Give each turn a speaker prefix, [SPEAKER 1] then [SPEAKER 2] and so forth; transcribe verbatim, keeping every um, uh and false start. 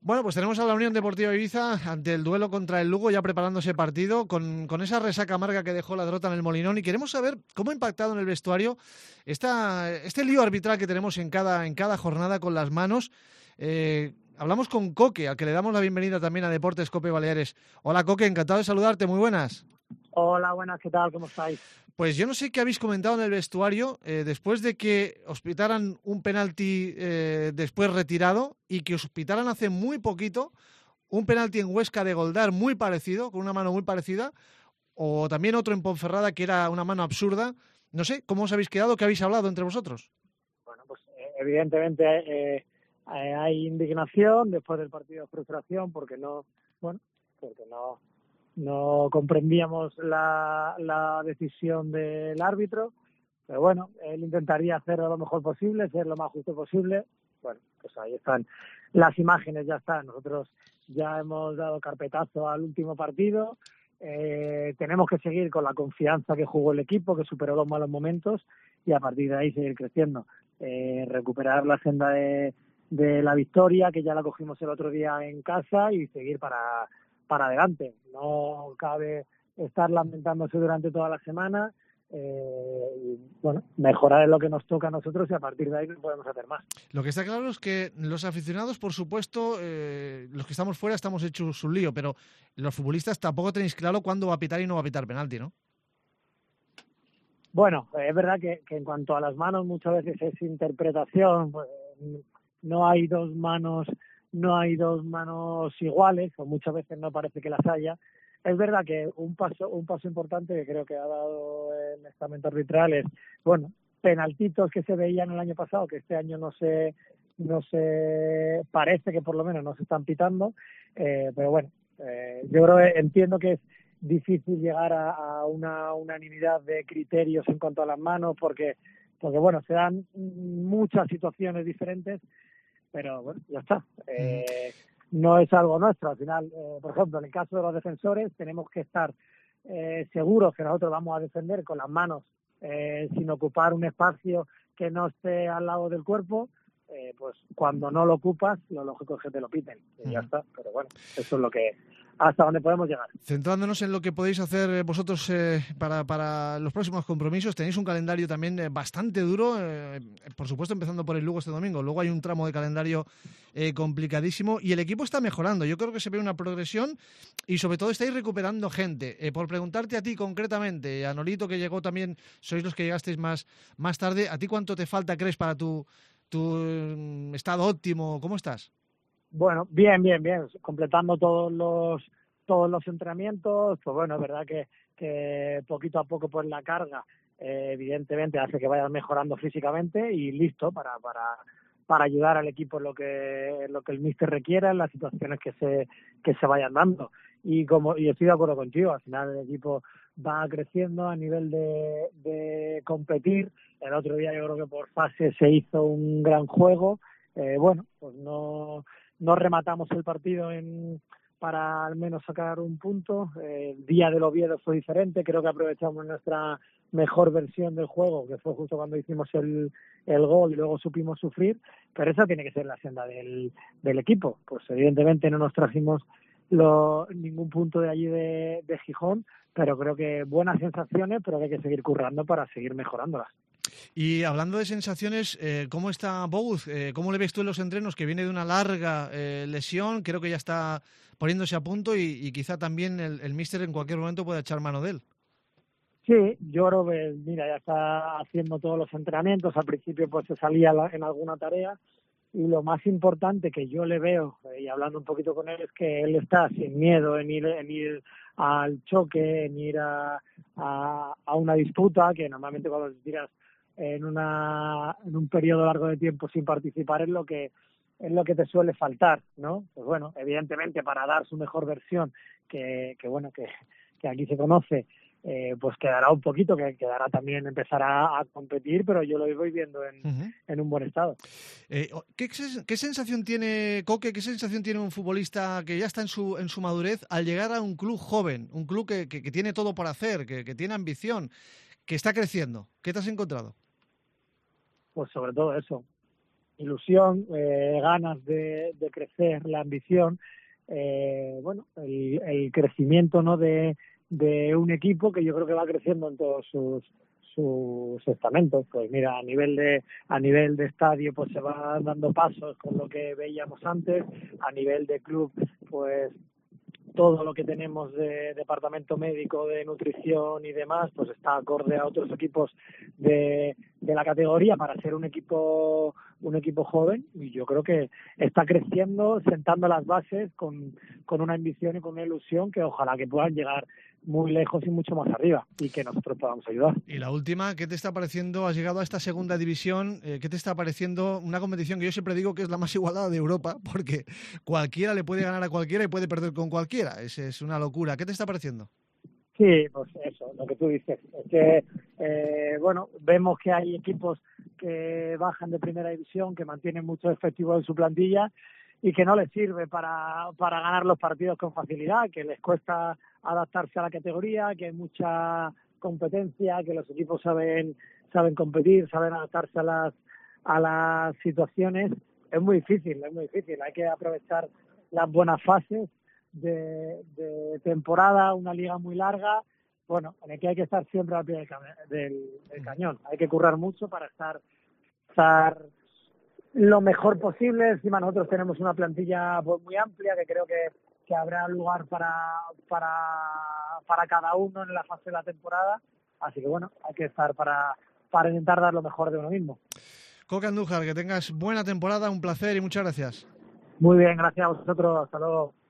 [SPEAKER 1] Bueno, pues tenemos a la Unión Deportiva Ibiza ante el duelo contra el Lugo, ya preparándose partido, con, con esa resaca amarga que dejó la derrota en el Molinón, y queremos saber cómo ha impactado en el vestuario esta, este lío arbitral que tenemos en cada, en cada jornada con las manos. Eh, hablamos con Coque, al que le damos la bienvenida también a Deportes Cope Baleares. Hola Coque, encantado de saludarte, muy buenas.
[SPEAKER 2] Hola, buenas, ¿qué tal? ¿Cómo estáis?
[SPEAKER 1] Pues yo no sé qué habéis comentado en el vestuario eh, después de que os pitaran un penalti eh, después retirado y que os pitaran hace muy poquito un penalti en Huesca de Goldar muy parecido, con una mano muy parecida, o también otro en Ponferrada que era una mano absurda. No sé, ¿cómo os habéis quedado? ¿Qué habéis hablado entre vosotros?
[SPEAKER 2] Bueno, pues eh, evidentemente eh, eh, hay indignación después del partido, de frustración, porque no, bueno, porque no, no comprendíamos la, la decisión del árbitro, pero bueno, él intentaría hacerlo lo mejor posible, ser lo más justo posible. Bueno, pues ahí están las imágenes, ya están. Nosotros ya hemos dado carpetazo al último partido. Eh, tenemos que seguir con la confianza que jugó el equipo, que superó los malos momentos, y a partir de ahí seguir creciendo. Eh, recuperar la senda de, de la victoria, que ya la cogimos el otro día en casa, y seguir para, para adelante. No cabe estar lamentándose durante toda la semana. Eh, y, bueno, mejorar es lo que nos toca a nosotros, y a partir de ahí no podemos hacer más.
[SPEAKER 1] Lo que está claro es que los aficionados, por supuesto, eh, los que estamos fuera estamos hechos un lío, pero los futbolistas tampoco tenéis claro cuándo va a pitar y no va a pitar penalti, ¿no?
[SPEAKER 2] Bueno, es verdad que, que en cuanto a las manos muchas veces es interpretación, pues, no hay dos manos, no hay dos manos iguales, o muchas veces no parece que las haya. Es verdad que un paso un paso importante que creo que ha dado el estamento arbitral es, bueno, penaltitos que se veían el año pasado, que este año no se no se parece que por lo menos no se están pitando, eh, pero bueno, eh, yo creo que entiendo que es difícil llegar a, a una unanimidad de criterios en cuanto a las manos, porque porque bueno, se dan muchas situaciones diferentes, pero bueno, ya está. Eh, no es algo nuestro. Al final, eh, por ejemplo, en el caso de los defensores, tenemos que estar eh, seguros que nosotros vamos a defender con las manos eh, sin ocupar un espacio que no esté al lado del cuerpo. Eh, pues cuando no lo ocupas, lo lógico es que te lo piten, y uh-huh. ya está. Pero bueno, eso es lo que hasta donde podemos llegar.
[SPEAKER 1] Centrándonos en lo que podéis hacer vosotros eh, para, para los próximos compromisos, tenéis un calendario también eh, bastante duro, eh, por supuesto empezando por el Lugo este domingo. Luego hay un tramo de calendario eh, complicadísimo, y el equipo está mejorando. Yo creo que se ve una progresión, y sobre todo estáis recuperando gente. Eh, por preguntarte a ti concretamente, a Nolito, que llegó también, sois los que llegasteis más, más tarde, ¿a ti cuánto te falta, crees, para tu, tu eh, estado óptimo? ¿Cómo estás?
[SPEAKER 2] Bueno, bien, bien, bien, completando todos los todos los entrenamientos. Pues bueno, es verdad que, que poquito a poco pues la carga eh, evidentemente hace que vayas mejorando físicamente, y listo para para para ayudar al equipo en lo que en lo que el míster requiera, en las situaciones que se que se vayan dando. Y como y estoy de acuerdo contigo, al final el equipo va creciendo a nivel de, de competir. El otro día yo creo que por fase se hizo un gran juego. Eh, bueno, pues no no rematamos el partido en para al menos sacar un punto. Eh, el día del Oviedo fue diferente, creo que aprovechamos nuestra mejor versión del juego, que fue justo cuando hicimos el, el gol y luego supimos sufrir, pero esa tiene que ser la senda del, del equipo. Pues evidentemente no nos trajimos lo, ningún punto de allí de, de Gijón, pero creo que buenas sensaciones, pero que hay que seguir currando para seguir mejorándolas.
[SPEAKER 1] Y hablando de sensaciones, eh, ¿cómo está Bouz? Eh, ¿Cómo le ves tú en los entrenos? Que viene de una larga eh, lesión, creo que ya está poniéndose a punto, y, y quizá también el, el míster en cualquier momento pueda echar mano de él.
[SPEAKER 2] Sí, yo creo que, mira, ya está haciendo todos los entrenamientos. Al principio pues se salía en alguna tarea, y lo más importante que yo le veo, y hablando un poquito con él, es que él está sin miedo en ir, en ir al choque, en ir a, a, a una disputa, que normalmente cuando te tiras en una en un periodo largo de tiempo sin participar es lo que es lo que te suele faltar, ¿no? Pues bueno, evidentemente para dar su mejor versión, que, que bueno, que, que aquí se conoce, eh, pues quedará un poquito, que quedará también empezar a, a competir, pero yo lo voy viendo en, uh-huh. en un buen estado.
[SPEAKER 1] Eh, ¿qué, ¿Qué sensación tiene Coque, qué sensación tiene un futbolista que ya está en su en su madurez al llegar a un club joven, un club que, que, que tiene todo por hacer, que, que tiene ambición, que está creciendo? ¿Qué te has encontrado?
[SPEAKER 2] Pues sobre todo eso, ilusión, eh, ganas de, de crecer, la ambición, eh, bueno, el, el crecimiento, ¿no?, de, de un equipo que yo creo que va creciendo en todos sus sus estamentos. Pues mira, a nivel de a nivel de estadio pues se van dando pasos con lo que veíamos antes, a nivel de club pues todo lo que tenemos de departamento médico, de nutrición y demás, pues está acorde a otros equipos de, de la categoría para ser un equipo un equipo joven, y yo creo que está creciendo, sentando las bases con, con una ambición y con una ilusión que ojalá que puedan llegar muy lejos y mucho más arriba, y que nosotros podamos ayudar.
[SPEAKER 1] Y la última, ¿qué te está pareciendo? Has llegado a esta segunda división, eh, ¿qué te está pareciendo? Una competición que yo siempre digo que es la más igualada de Europa, porque cualquiera le puede ganar a cualquiera y puede perder con cualquiera. Es, es una locura. ¿Qué te está pareciendo?
[SPEAKER 2] Sí, pues eso, lo que tú dices. Es que, eh, bueno, vemos que hay equipos que bajan de primera división, que mantienen muchos efectivos en su plantilla y que no les sirve para, para ganar los partidos con facilidad, que les cuesta adaptarse a la categoría, que hay mucha competencia, que los equipos saben saben competir, saben adaptarse a las a las situaciones. Es muy difícil, es muy difícil. Hay que aprovechar las buenas fases de, de temporada, una liga muy larga, bueno, en el que hay que estar siempre al pie del, del, del cañón. Hay que currar mucho para estar, estar lo mejor posible. Encima nosotros tenemos una plantilla pues, muy amplia, que creo que, que habrá lugar para, para, para cada uno en la fase de la temporada. Así que bueno, hay que estar para, para intentar dar lo mejor de uno mismo.
[SPEAKER 1] Coque Andújar, que tengas buena temporada, un placer y muchas gracias.
[SPEAKER 2] Muy bien, gracias a vosotros. Hasta luego.